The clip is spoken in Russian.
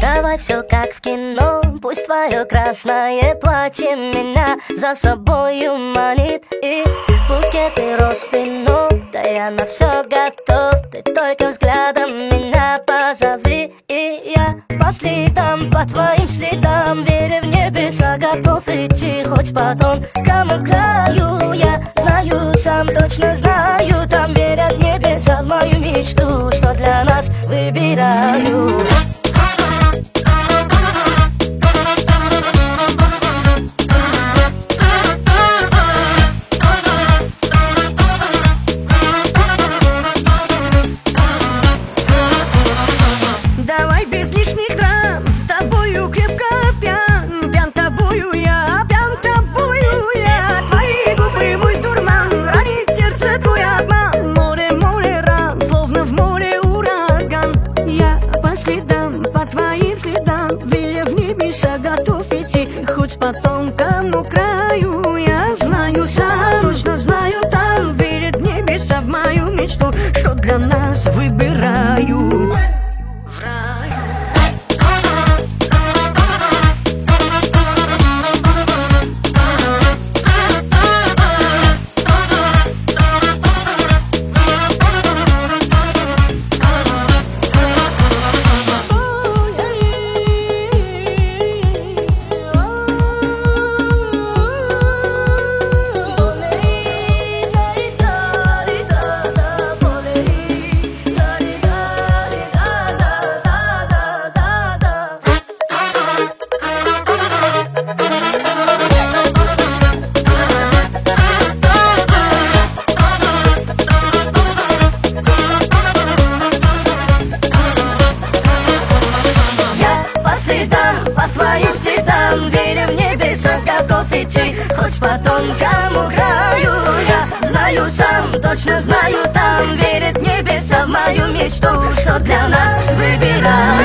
Давай все как в кино, пусть твое красное платье меня за собою манит. И букеты роз вино, да я на все готов. Ты только взглядом меня позови, и я по следам, по твоим следам, веря в небеса, готов идти хоть по тонкому краю. Я знаю, сам точно знаю, там верят небеса в мою мечту, что для нас выбираю. Давай без лишних драм, тобою крепко пьян, пьян тобою я, пьян тобою я. Твои губы мой дурман, ранит сердце твой обман. Море, море ран, словно в море ураган. Я по следам, по твоим следам, веря в небеса, готов идти хоть по тонкому краю. Я знаю сам, точно знаю, там верят небеса в мою мечту, что для нас выбираю. По твоим следам, веря в небеса, готов идти хоть по тонкому краю. Я знаю сам, точно знаю, там верят небеса в мою мечту, что для нас выбираю.